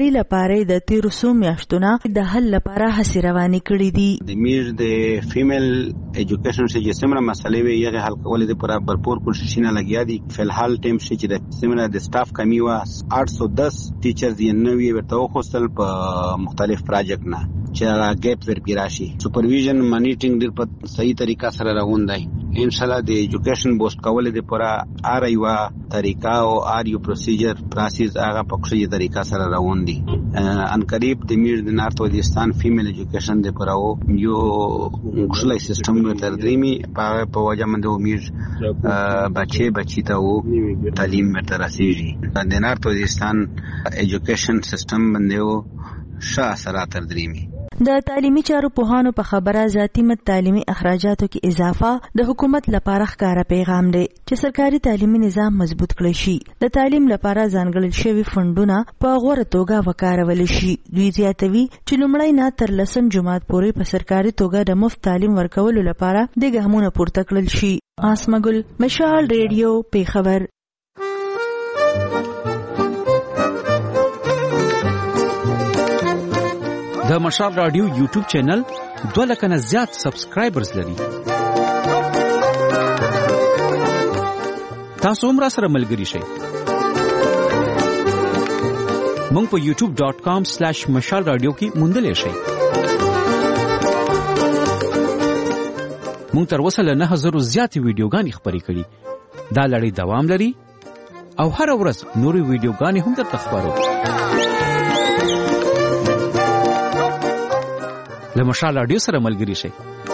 بیکاری لپاره د تیر څو میاشتونو د حل لپاره هڅې روانې کړې دي. د میر د فیمیل ایجوکیشن چې سمره مسلې وي یغه حل کول د پر برپور کوششونه لګیا دي. فلحال ټیم چې د سمره د سټاف کمی و 810 ټیچرز یې نوې ورته خوستل په مختلف پروجیکټ نه چې ګیپ ور پیراشي. سپرویژن مانیټینګ ډیر په صحیح طریقه سره روان دی. ان شاء الله د ایجوکیشن بوست کول د پر ار یو طریقه او ار یو پروسیجر پروسیس هغه په کومه طریقه سره روان دي. ان قریب د میر د نارت وزیرستان فیمیل ایجوکیشن د پر او یو غوښلای سیستم تر دریمي په وجه مند میر بچي ته و تعلیم تر رسیږي. د نارت وزیرستان ایجوکیشن سیستم باندې شاه سره تر دریمي. د تعلیمي چارو پوهانو په خبره ذاتی مت تعلیمي اخراجاتو کې اضافه د حکومت لپاره ښکارا پیغام دی چې سرکاري تعلیمي نظام مضبوط کړي شي. د تعلیم لپاره ځانګړل شوی فندونه په غوړه توګه وکارول شي. دوی زیاتوي چې لومړی نه تر 10 جماعت پورې په سرکاري توګه د مفت تعلیم ورکولو لپاره د ګامونو پورته کړل شي. آسمګل مشال ریډیو پیښور. د مشال رادیو یوټیوب چینل 2 لک نه زیات سبسکرایبرز لري. تاسو هم را سره ملګری شئ. مونږ په youtube.com/mashal radio کې موندلی شئ. مونږ تر اوسه له 9000 زیاتې ویډیوګانې خپرې کړي. دا لړۍ دوام لري او هر ورځ نورې ویډیوګانې هم درته خپرو. له مشال رادیو سره ملګری شئ.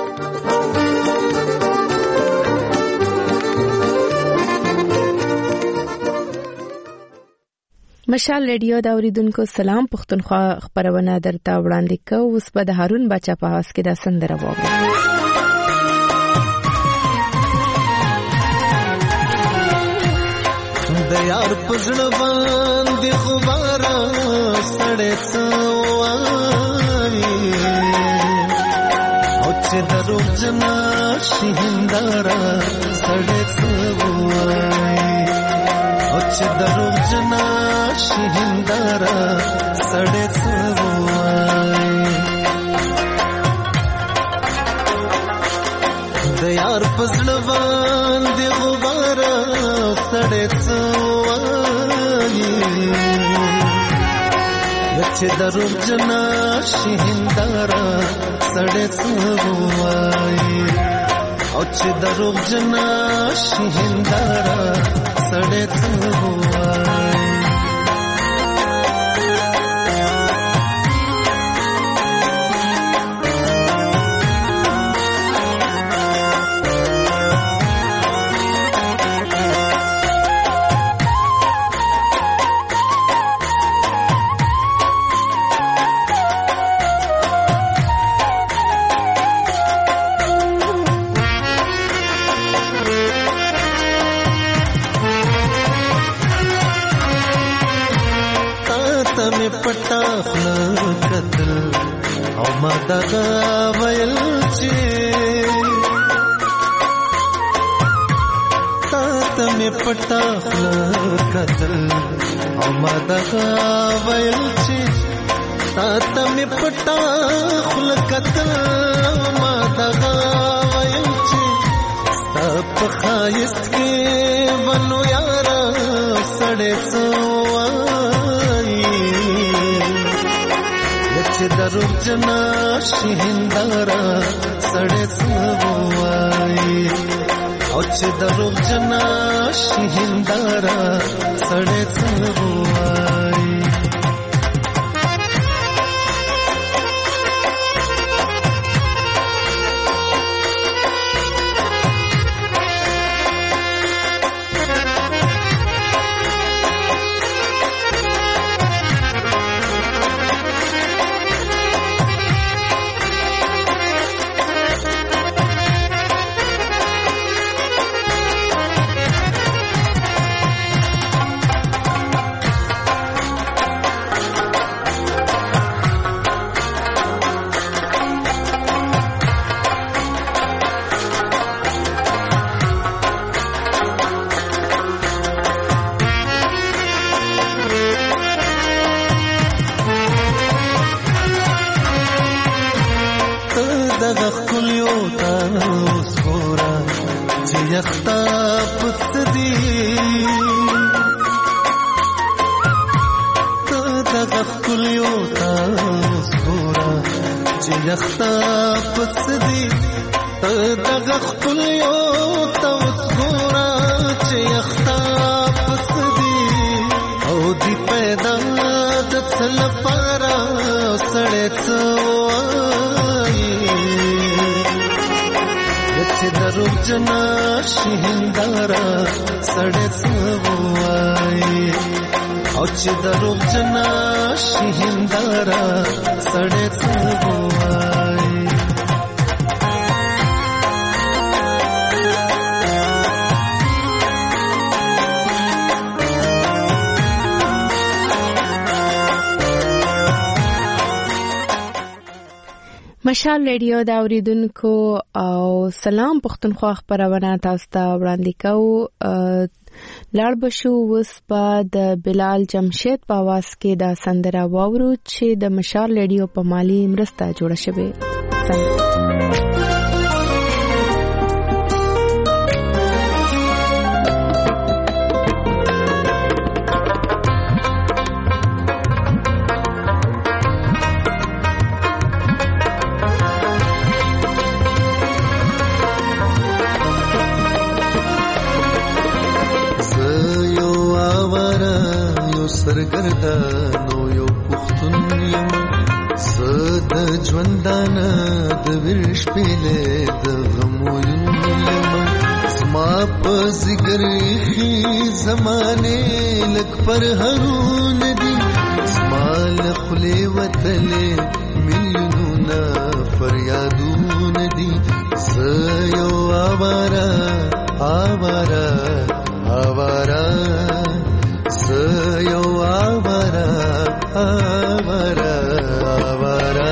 مشال ریډیو دا اوریدونکو سلام. پښتونخوا خبرونه درته وړاندې کوو. اوس به د هارون بچا په هاس کې دا سندره واورو. د یار پزړه باندې خبره سړې څوای او چې درو جنا شهندرا سړې څوای او چې درو جنا شهندرا سړې څوای د یار پزړه باندې خبره سړې څوای چې درو جنا شهندرا سړې څوای او چې درو جنا شهندرا سړې څوای دغه ویل چې تاته مې پټه کتل او ما دغه ویل چې تاته مې پټه کتل او ما دغه ویل چې تپ خایست کې ونو یارا سړې څوای چې درو جنا شهندرا سړې څوای او چې درو جنا شهندرا سړې څوای پڅدي دغه خپل یو تاسو را چې یختا پڅدي دغه خپل یو تاسو را چې یختا پڅدي او دی پیدا د تل پارا سړې څوای چې درو جنا شهندارا سړې څوای او چې درو جنا شهندارا سړې څوای مشال ریډیو دا اوریدونکو او سلام پښتونخوا خبرونه تاسو ته وړاندې کوو لاړ بشو وس په د بلال جمشید په आवाज کې دا سندره واورو چې د مشال ریډیو په مالی مرسته جوړه شوه سرګردانو یو پښتون یم زد ژوندان د ورش پیله د غمو یم سما په زګر خي زمانه لک پر هرون دي سمال خله وتلې مليونه فریادون دي زيو آوارا آوارا آوارا زيو آوارا آوارا آوارا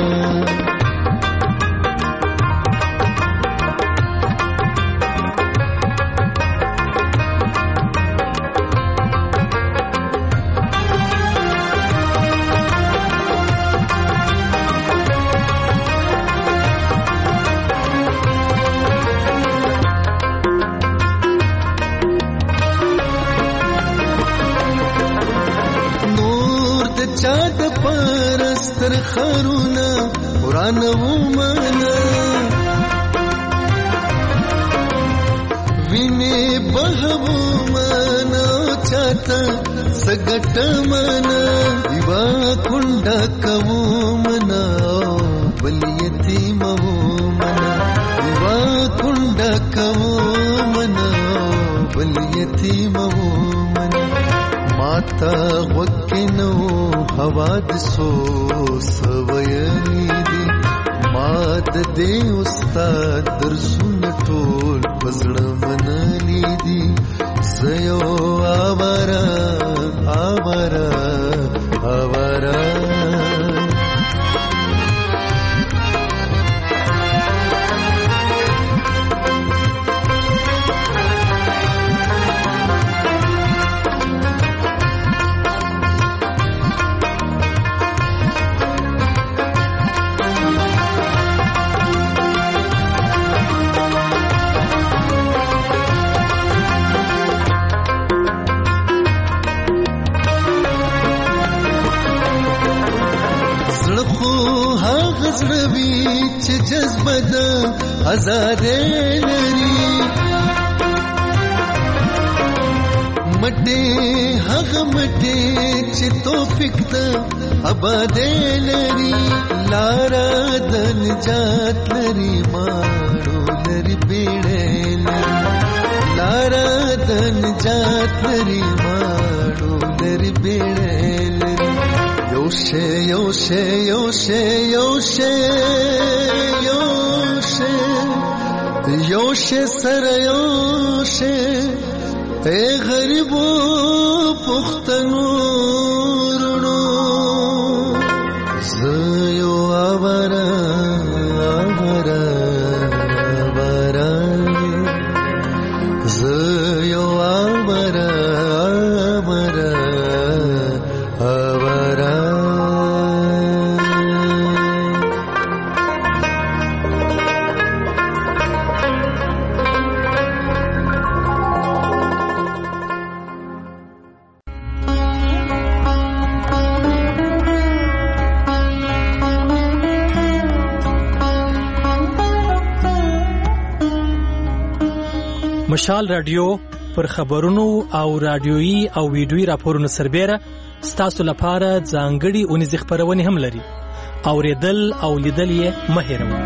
چاد پرستر خرونا قرآن ومانا وینه بهو مانا چاته سګټ مانا دیوا کونډه کوو منا بل یتیم وو منا دیوا کونډه کوو منا بل یتیم وو منا ماتا وکینو حوادثو سویلی دی مات دے استاد درسون ټول پزړه منلی دی زيو آوارا آوارا آوارا زړوي چې جذبه د آزادې لري مټې هغه مټې چې توفیق ته آبادې لري لاره د نجات لري ماړو لري بیړې لري لاره د نجات لري ماړو لري بیړې لري یوشه یوشه یوشه یوشه یوشه یوشه سر یوشه اے غریبو پختنو رونو زيو آوارا آوارا آوارا زيو آوارا آوارا آوارا مشال رادیو پر خبرونو او رادیويي او ویډیويي راپورونو سربېره ستاسو لپاره ځانګړي اونیزې خبرونه هم لري. اوریدل او لیدل یې مه هېروئ.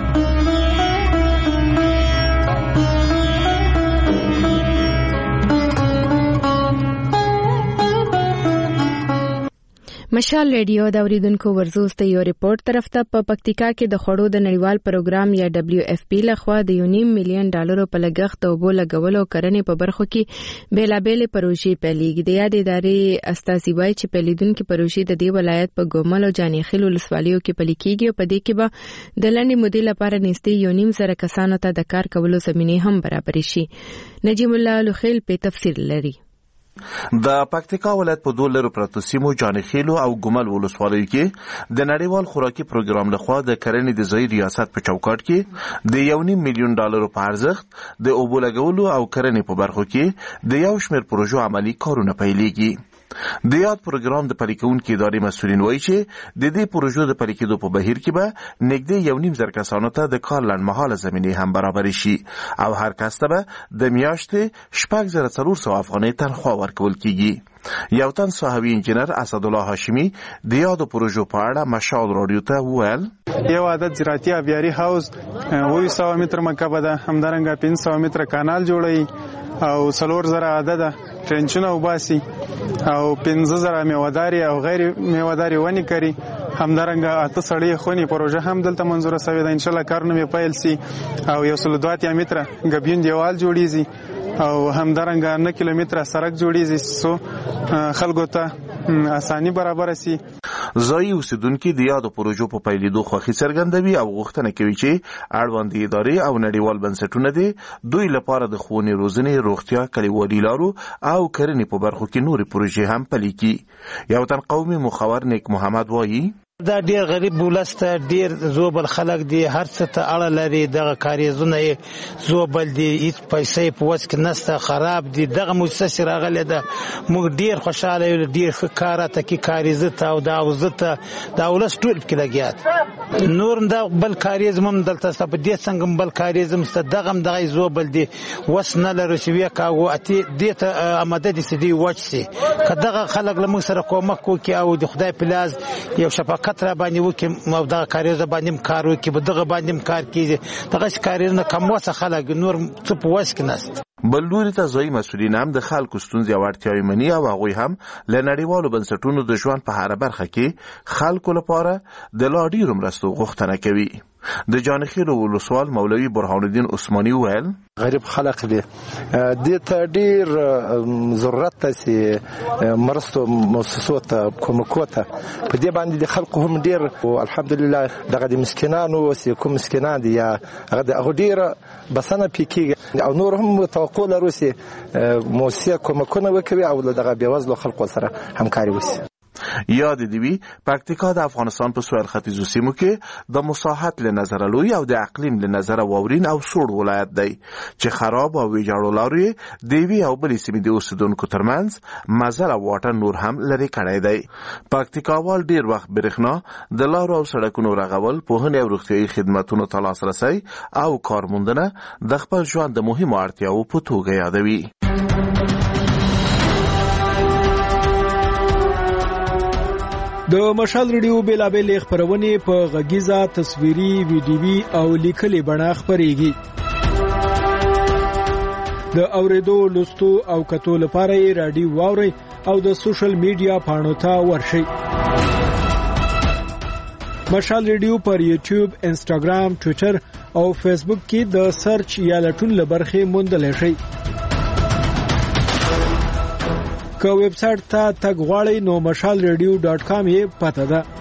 مشال ریډیو د اوریدونکو ورزوز ته یو ریپورت طرف ته په پکتیکا کې د خړو د نړیوال پروګرام یا WFP لخوا د $1.5 مليون په لګښت او بو لګولو کرنې په برخو کې بیلابېلې پروژې پیلېږي. د یاد ادارې استازي وایي چې پیلیدونکو پروژې د دې ولایت په ګومل او جانیخیل ولسوالیو کې پلي کېږي او په دې کې به د لنډې مودې لپاره نږدې 1.5 کسانو ته د کار کولو زمینه هم برابر شي. نجیم الله لوخیل په تفصیل لري. د پکتیکا ولایت په 2 پرتو سیمو جانیخیلو او ګومل ولسوالیو کې د نړیوال خوراکي پروګرام لخوا د کرنې د ځای ریاست په چوکاټ کې د $1.5 مليون په ارزښت د اوبو لګولو او کرنې په برخو کې د یو شمېر پروژو عملی کارونه پیلېږي. د یاد پروګرام د پلي کوونکو ادارې مسؤلین وایي چې د دې پروژو د پلي کېدو په بهیر کې به نږدې 1.5 کسانو ته د کار لنډمهاله زمینې هم برابر شي او هر کس ته به د میاشتې 6400 افغانۍ تنخواه ورکول کیږي. یو تن صحوي انجینر اسدالله هاشمي د یاد پروژو په اړه مشال رادیو ته وویل: یو عدد زراعتي ابياري هاوس 200 متر مکعب ده، همدارنګه 500 متر کانال جوړوي او 4000 عدد ټرنچونه وباسي او 15000 میوهداري او غیر میوهداري ونی کوي. همدارنګه 8 سړی خونی پروژه هم دلته منظوره شوې ده. ان شاء الله کارونه پیل سي او 102 متر غبین دیوال جوړیږي او همدارنګه 9 کیلومتر سړک جوړیږي سو خلکو ته اساني برابر سي. ځایي اوسیدونکو د یادو پروژو په پیلېدو خوښي څرګندوي او غوښتنه کوي چې اړوند ادارې او نړیوال بنسټونه دي دوی لپاره د ښوونې روزنې روغتیا کلیوالي لارو او کرنې په برخو کې نورې پروژې هم پلي کړي. یو تن قومي مخور نیک محمد وایي: دا ډیر غریب ولسته ډیر زوبل خلک دي، هر څه ته اړه لري، دغه کاریزونه زوبل دي، هیڅ پیسې په وس کې نسته، خراب دي. دغه مؤسسه راغله ده، موږ ډیر خوشاله یو، ډیر ښه کار ته کې کاریزه ته او دا وزته دا ولس ټول کې لګیات. نور دا بل کاریزم هم دلته څه په دې څنګه بل کاریزم ست دغه دغه زوبل دي، وس نه لري چې وکاو اته دې ته آماده دي سدي وچسي. کداغه خلک له موږ سره کومک کوي او د خدای پلاز یو شفقت را باندې وکي او دغه کاریزه باندې کار وکي، به دغه باندې کار کیږي. دغه کاریزونه کم وسه خلک نور څه په وس کې نست. بل لوري ته ځایي مسؤلین هم د خلکو ستونزې او اړتیاوې مني او هغوی هم له نړیوالو بنسټونو د ژوند په هره برخه کې خلکو لپاره د لا ډېرو مرستو غوښتنه کوي. د جانخیل ولسوال مولوي برهان الدین عثماني ویل: غریب خلک دي، د ته ډیر ضرورت ته سي مرستو مؤسسو ته کومکو ته په دې باندې د خلکو هم ډیر او الحمدلله دغه د مسکینانو سي کوم مسکینان دي یا هغه ډیر بسنه پکې او نور هم توقع لرو سي مؤسسه کومکونه وکړي او دغه بیوزلو خلکو سره همکاري وکړي. یاد دی وی پکتیکا د افغانستان په سویل ختیځو سیمو کې د مساحت له نظر لوی او د اقلیم له نظر واورین او سوړ ولایت دی چې خراب او ویجاړو لارې دی وی او بلې سیمې د اوسیدونکو ترمنځ مزل او واټن نور هم لري کړی دی. پکتیکاوال ډیر وخت برېښنا د لارو او سړکونو رغول، پوهنې او روغتیايي خدماتونو ته لاسرسی او کارموندنه د خپل ژوند د مهمو اړتیاوو په توګه یادوي. د مشال ریډیو بیلابېلې خبرونه په غږیزه، تصویري، ویډیوي او لیکلي بڼه خپرېږي. د اوریدو، لوستو او کتو لپاره یې رادیو واورئ او د سوشل میډیا پاڼو ته ورشئ. مشال ریډیو پر یوټیوب، انسټاګرام، ټوئیټر او فیسبوک کې د سرچ یا لټون لبرخه موندل شي. که ویب سټ ته تګ غواړئ نو mashalradio.com یې پته ده.